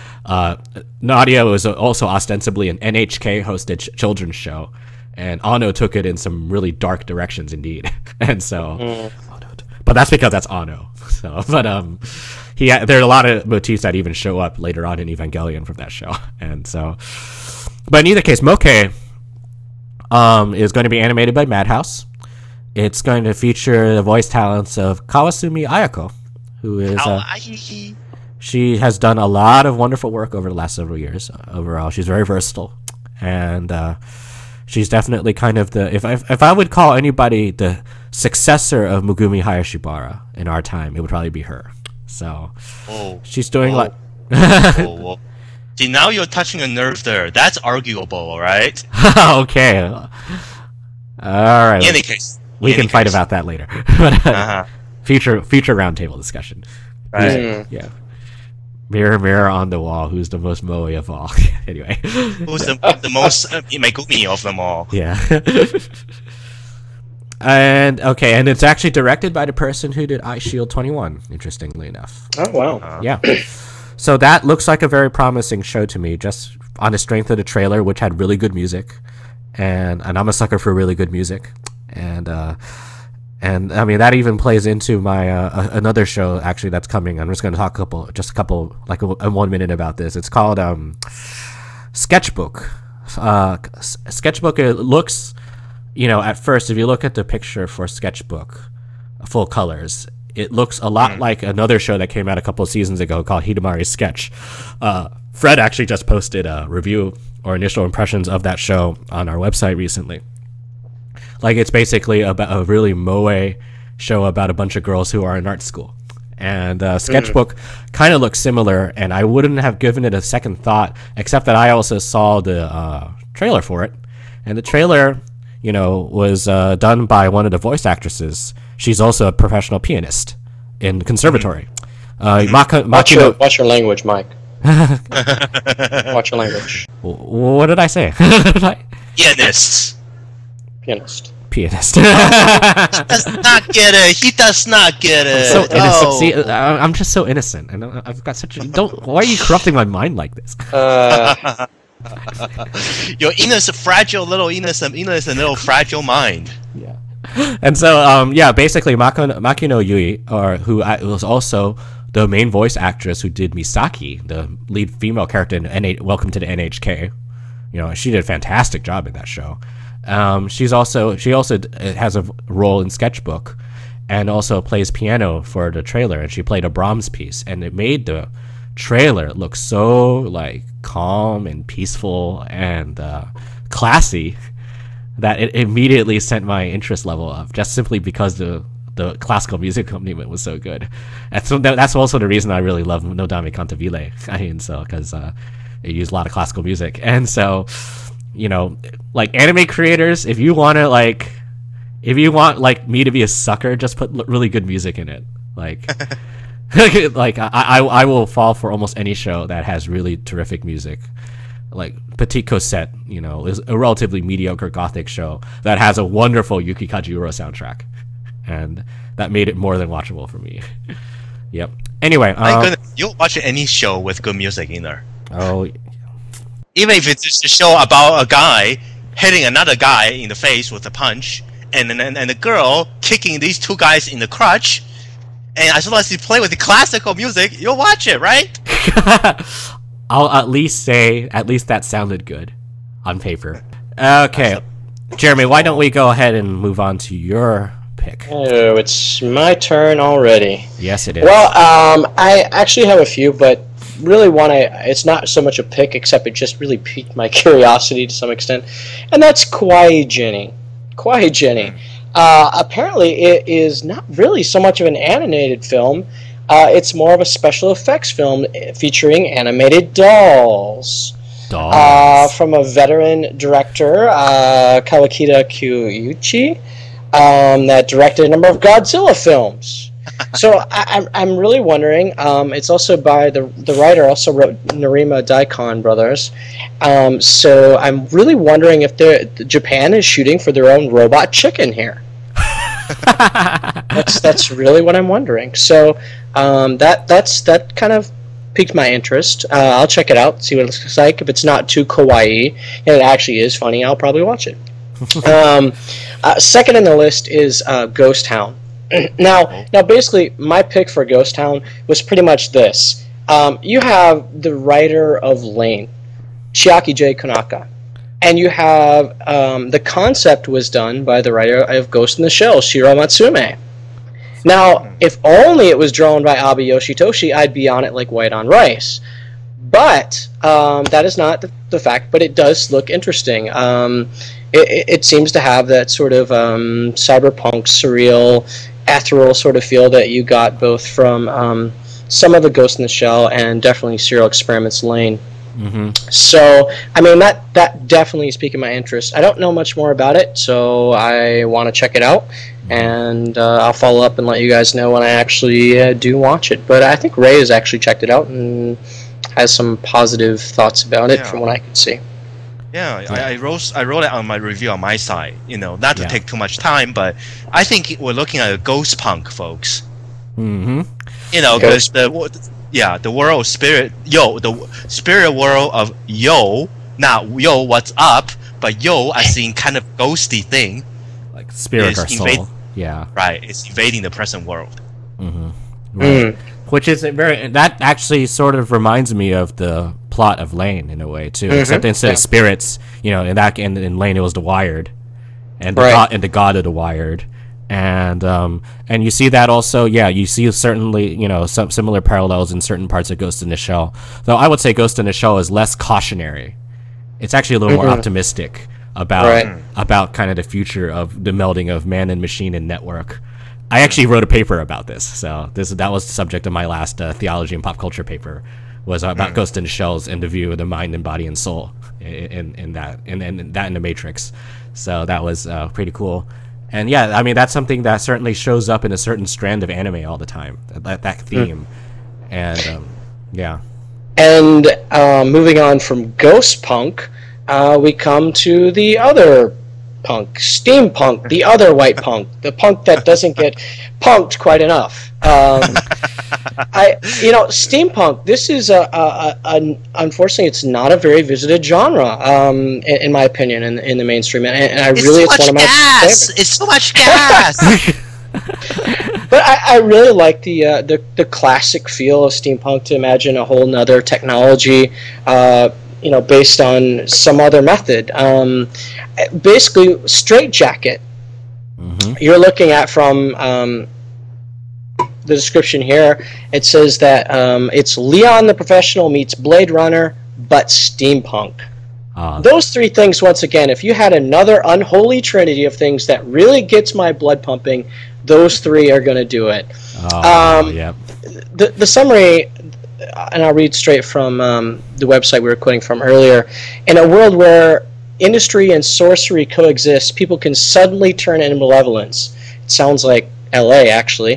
Nadia was also ostensibly an NHK hosted children's show, and Anno took it in some really dark directions indeed. And so, but that's because that's Anno. So, but there are a lot of motifs that even show up later on in Evangelion from that show. And so, but in either case, Moke is going to be animated by Madhouse. It's going to feature the voice talents of Kawasumi Ayako, who is she has done a lot of wonderful work over the last several years. Overall, she's very versatile, and she's definitely kind of the if I would call anybody the successor of Megumi Hayashibara in our time, it would probably be her. So she's doing like.
See, now you're touching a nerve there. That's arguable, right?
Okay. All right.
In any case.
We can fight about that later. But, future roundtable discussion.
Right.
Yeah. Mirror, mirror on the wall, who's the most moe of all? Anyway.
Who's the most Megumi of them all?
Yeah. And it's actually directed by the person who did Ice Shield 21, interestingly enough.
Oh, wow.
Yeah. So that looks like a very promising show to me, just on the strength of the trailer, which had really good music. And I'm a sucker for really good music. And I mean, that even plays into my another show actually that's coming. I'm just going to talk a couple like in 1 minute about this. It's called Sketchbook. Sketchbook, it looks, at first, if you look at the picture for Sketchbook, full colors, it looks a lot like another show that came out a couple of seasons ago called Hidamari's Sketch. Fred actually just posted a review or initial impressions of that show on our website recently. Like, it's basically about a really moe show about a bunch of girls who are in art school. And Sketchbook kind of looks similar, and I wouldn't have given it a second thought, except that I also saw the trailer for it. And the trailer, was done by one of the voice actresses. She's also a professional pianist in conservatory.
Watch your language, Mike. Watch your language.
What did I say?
Pianists.
Pianist.
He does not get it. He does not get it.
So innocent. See, I'm just so innocent, and I've got such a. Why are you corrupting my mind like this?
Your fragile little fragile mind.
Yeah. And so, basically, Makino Yui, who was also the main voice actress who did Misaki, the lead female character in Welcome to the NHK. She did a fantastic job in that show. She also has a role in Sketchbook, and also plays piano for the trailer. And she played a Brahms piece, and it made the trailer look so like calm and peaceful and classy that it immediately sent my interest level up, just simply because the classical music accompaniment was so good. And so that's also the reason I really love Nodame Cantabile. Because it used a lot of classical music, and so. like anime creators, if you want like me to be a sucker, just put really good music in it. Like, like I will fall for almost any show that has really terrific music. Like Petit Cosette, is a relatively mediocre gothic show that has a wonderful Yuki Kajiura soundtrack, and that made it more than watchable for me. Yep. Anyway,
My goodness, you'll watch any show with good music in there.
oh,
Even if it's just a show about a guy hitting another guy in the face with a punch, and the girl kicking these two guys in the crotch, and as long as you play with the classical music, you'll watch it, right?
I'll at least say that sounded good on paper. Okay, Jeremy, why don't we go ahead and move on to your pick?
Oh, it's my turn already.
Yes, it is.
Well, I actually have a few, but really it's not so much a pick, except it just really piqued my curiosity to some extent, and that's Kawaii Jenny. Kawaii Jenny. Apparently, it is not really so much of an animated film. It's more of a special effects film featuring animated dolls. From a veteran director, Kawakita Kyuichi, that directed a number of Godzilla films. So I'm really wondering. It's also by the writer also wrote Narima Daikon Brothers. So I'm really wondering if Japan is shooting for their own robot chicken here. That's really what I'm wondering. So that kind of piqued my interest. I'll check it out, see what it looks like. If it's not too kawaii and it actually is funny, I'll probably watch it. Second in the list is Ghost Town. Now, basically, my pick for Ghost Town was pretty much this. You have the writer of Lane, Chiaki J. Konaka, and you have the concept was done by the writer of Ghost in the Shell, Shiro Matsume. Now, if only it was drawn by Abe Yoshitoshi, I'd be on it like white on rice. But that is not the fact, but it does look interesting. It seems to have that sort of cyberpunk, surreal, ethereal sort of feel that you got both from some of the Ghost in the Shell and definitely Serial Experiments Lane.
Mm-hmm.
So, I mean, that definitely is piquing my interest. I don't know much more about it, so I want to check it out, and I'll follow up and let you guys know when I actually do watch it. But I think Ray has actually checked it out and has some positive thoughts about it from what I can see.
Yeah, I wrote it on my review on my side. Not to take too much time, but I think we're looking at a ghost punk, folks.
Mm-hmm.
Because the world of spirit, the spirit world of not what's up, but as in kind of ghosty thing,
like spirit or soul.
Right, it's invading the present world.
Mm-hmm. Right. Which is that actually sort of reminds me of the plot of Lane in a way too, except instead of spirits, in Lane it was the Wired, and the god of the Wired, and you see that also. You see certainly some similar parallels in certain parts of Ghost in the Shell. Though I would say Ghost in the Shell is less cautionary. It's actually a little more optimistic about kind of the future of the melding of man and machine and network. I actually wrote a paper about this, so that was the subject of my last theology and pop culture paper, was about Ghost in the Shell's and the view of the mind and body and soul in that in the Matrix. So that was pretty cool, and I mean that's something that certainly shows up in a certain strand of anime all the time. That theme, and
And moving on from ghost punk, we come to the other punk, steampunk, the other white punk, the punk that doesn't get punked quite enough. Steampunk. This is unfortunately, it's not a very visited genre, in my opinion, in the mainstream, and it's one of my favorites.
It's so much gas.
But I really like the classic feel of steampunk. To imagine a whole nother technology, based on some other method. Basically, Straitjacket. Mm-hmm. You're looking at from the description here. It says that it's Leon the Professional meets Blade Runner, but steampunk. Those three things, once again, if you had another unholy trinity of things that really gets my blood pumping, those three are going to do it. The summary, and I'll read straight from the website we were quoting from earlier. In a world where industry and sorcery coexist, people can suddenly turn into malevolence. It sounds like L.A. actually.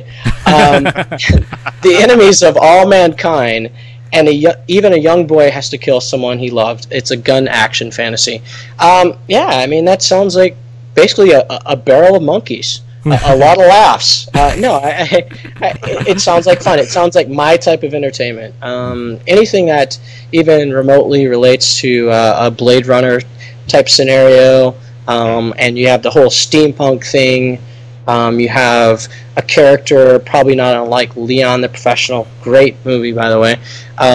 The enemies of all mankind, and even a young boy has to kill someone he loved. It's a gun action fantasy. Yeah, I mean that sounds like basically a barrel of monkeys. A lot of laughs. No, it sounds like fun. It sounds like my type of entertainment. Anything that even remotely relates to a Blade Runner type scenario, and you have the whole steampunk thing. You have a character probably not unlike Leon the Professional. Great movie, by the way.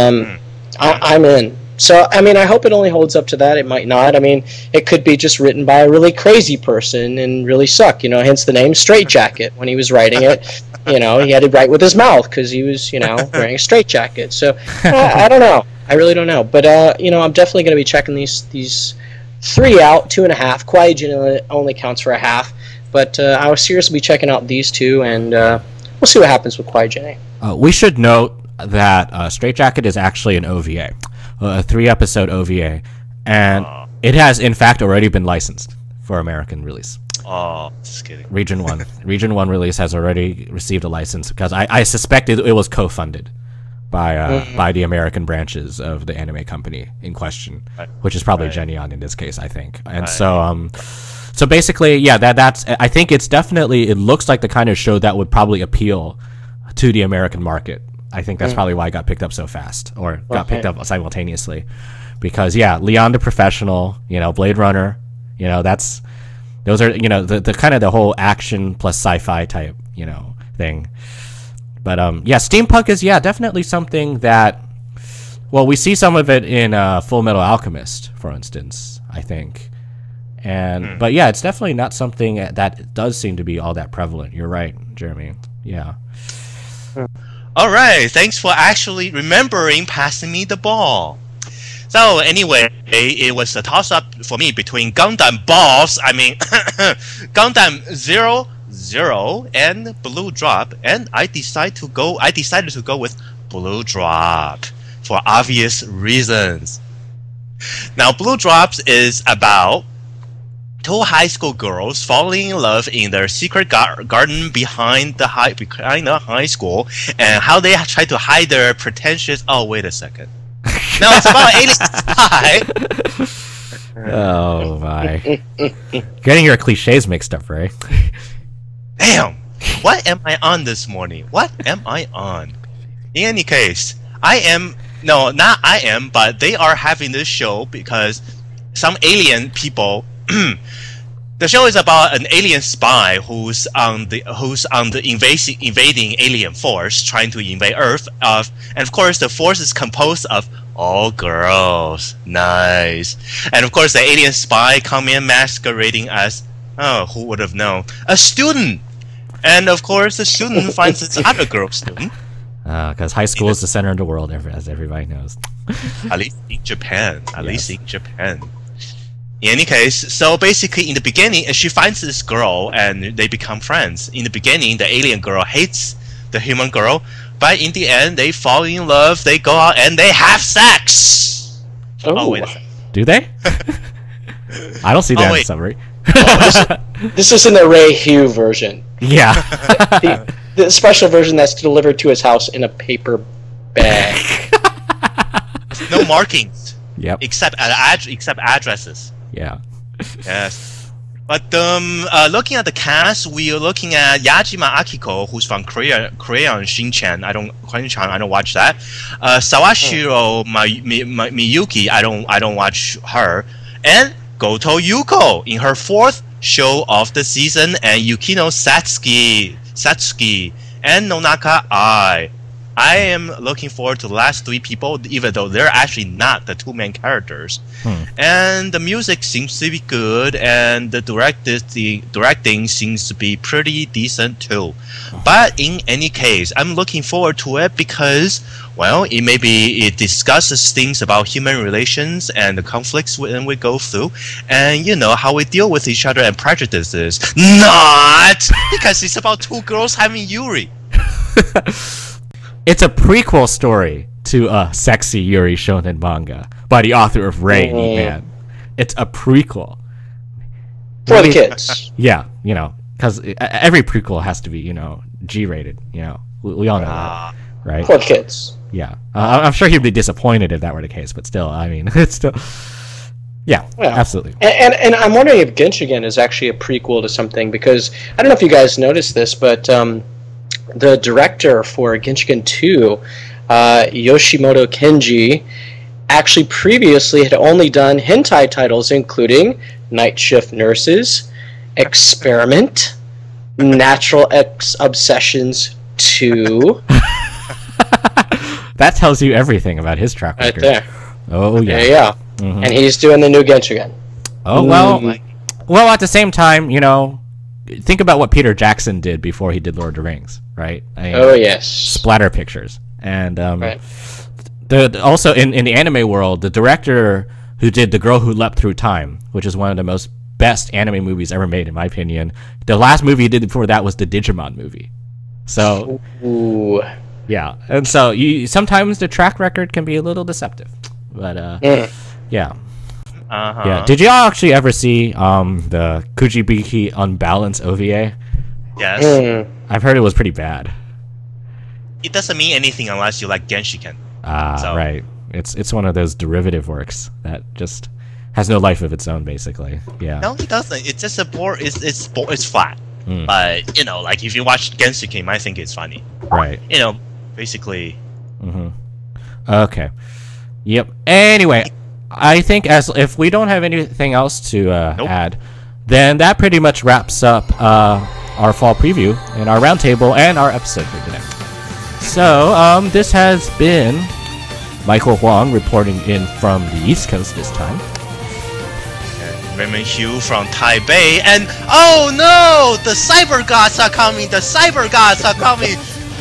I'm in. So, I mean, I hope it only holds up to that. It might not. I mean, it could be just written by a really crazy person and really suck. You know, hence the name Straitjacket. When he was writing it, you know, he had to write with his mouth because he was, you know, wearing a straitjacket. So, I don't know. I really don't know. But, you know, I'm definitely going to be checking these 3 out, 2.5. Qui-Gon only counts for a half. But I will seriously be checking out these 2, and we'll see what happens with Qui-Gon.
We should note that Straitjacket is actually an OVA. A 3-episode OVA, and it has in fact already been licensed for American release.
Oh, just kidding.
Region 1 release has already received a license because I suspect it was co-funded by the American branches of the anime company in question, which is probably Geneon in this case, I think. And so basically, yeah, that's I think it's definitely, it looks like the kind of show that would probably appeal to the American market. I think that's probably why it got picked up so fast, or got picked up simultaneously, because Leon the Professional, you know, Blade Runner, you know, those are, you know, the kind of the whole action plus sci-fi type, you know, thing. But yeah, steampunk is definitely something that, well, we see some of it in Full Metal Alchemist, for instance, I think, and but yeah, it's definitely not something that does seem to be all that prevalent. You're right, Jeremy. Yeah.
All right, thanks for actually remembering passing me the ball. So anyway, it was a toss-up for me between Gundam Balls, Gundam 00 and Blue Drop, and I decided to go with Blue Drop for obvious reasons. Now, Blue Drops is about 2 high school girls falling in love in their secret garden behind the high school, and how they try to hide their pretentious. Oh, wait a second. No, it's about alien spy.
Oh my! Getting your cliches mixed up, Ray.
Damn! What am I on this morning? What am I on? In any case, but they are having this show because some alien people. The show is about an alien spy who's on the invading alien force trying to invade Earth. And of course, the force is composed of all girls. Nice. And of course, the alien spy come in masquerading as, oh, who would have known, a student. And of course, the student finds this other girl student.
Because high school is the center of the world, as everybody knows.
At least in Japan. In any case, so basically in the beginning, she finds this girl and they become friends. In the beginning, the alien girl hates the human girl, but in the end, they fall in love, they go out, and they have sex! Oh wait a second.
Do they? I don't see that in the summary.
This is in the Ray Hugh version.
Yeah.
The special version that's delivered to his house in a paper bag.
No markings.
Yep.
Except addresses.
Yeah.
Yes. But looking at the cast, we are looking at Yajima Akiko, who's from Korean Shin-chan. I don't watch that. Sawashiro Miyuki, I don't watch her. And Goto Yuko in her 4th show of the season, and Yukino Satsuki and Nonaka Ai. I am looking forward to the last 3 people, even though they're actually not the 2 main characters. And the music seems to be good, and the directing seems to be pretty decent too. But in any case, I'm looking forward to it because, well, it discusses things about human relations and the conflicts we go through, and you know how we deal with each other and prejudices. Not because it's about 2 girls having Yuri.
It's a prequel story to a sexy Yuri shonen manga by the author of Ray Man. it's a prequel.
For the kids.
Yeah, you know, because every prequel has to be, you know, G-rated. You know, we all know that, right?
For the kids.
Yeah, I'm sure he'd be disappointed if that were the case, but still, I mean, it's still, yeah, absolutely.
And I'm wondering if Genshiken is actually a prequel to something, because I don't know if you guys noticed this, but the director for Genshiken 2, Yoshimoto Kenji, actually previously had only done hentai titles including Night Shift Nurses, Experiment, Natural X Obsessions 2.
That tells you everything about his track record.
Right there.
Oh yeah.
Yeah.
Mhm.
And he's doing the new Genshiken.
Oh well, at the same time, you know, think about what Peter Jackson did before he did Lord of the Rings, right? I mean,
Oh yes.
splatter pictures. And
Right.
also in the anime world, the director who did The Girl Who Leapt Through Time, which is one of the most best anime movies ever made in my opinion, the last movie he did before that was the Digimon movie. So
Ooh.
yeah, and so sometimes the track record can be a little deceptive, but yeah. Yeah. Did y'all actually ever see the Kujibiki Unbalanced OVA?
Yes.
I've heard it was pretty bad.
It doesn't mean anything unless you like Genshiken.
Ah, right. It's one of those derivative works that just has no life of its own, basically. Yeah.
No, it doesn't. It's just a bore. It's flat. But you know, like if you watch Genshiken, you might think it's funny.
Right.
You know, basically.
Okay. Yep. Anyway, I think if we don't have anything else to add, then that pretty much wraps up our fall preview and our roundtable and our episode for today. So this has been Michael Huang reporting in from the East Coast this time.
Raymond Hugh from Taipei, and oh no, the cyber gods are coming! The cyber gods are coming!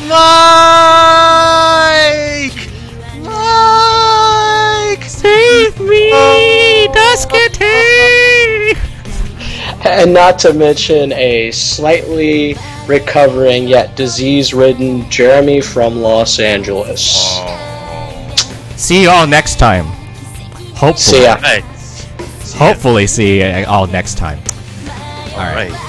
Mike!
Save me, Duskity!
And not to mention a slightly recovering yet disease-ridden Jeremy from Los Angeles.
See you all next time. Hopefully.
See ya.
Right.
Hopefully see you all next time.
All right.